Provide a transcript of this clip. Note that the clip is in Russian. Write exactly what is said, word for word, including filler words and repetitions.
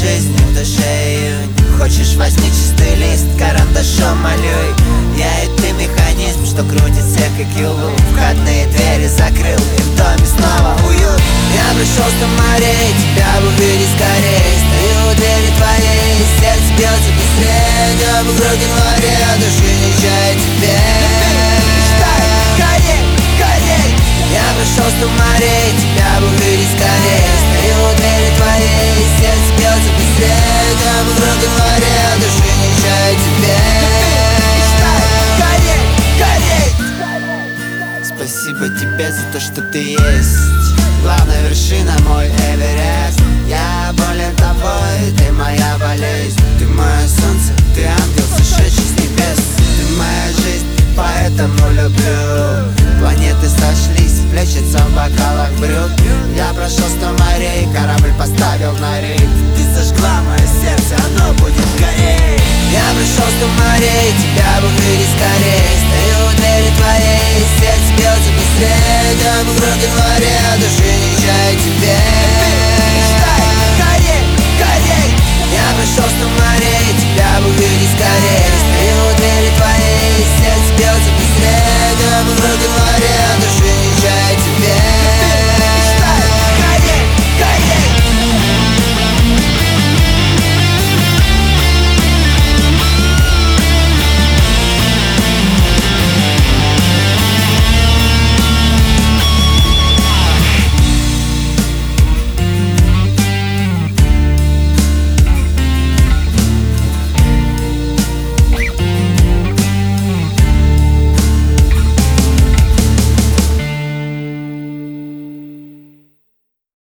жизнь в душе июнь. Хочешь, возьми чистый лист, карандашом малюй. Я и ты механизм, что крутится как юлу. Входные двери закрыл, и в доме снова уют. Я пришел смотреть, тебя увидеть скорей. Стою у двери твоей, сердце бьется быстрее. Небо в грудь январе, души не чает теперь. Гореть, гореть. Я пришел смотреть, тебя увидеть скорей. Стою у двери твоей, сердце бьется быстрее. Небо в грудь январе, души не чает теперь. Спасибо тебе за то, что ты есть. Главная вершина, мой Эверест. Я болен тобой, ты моя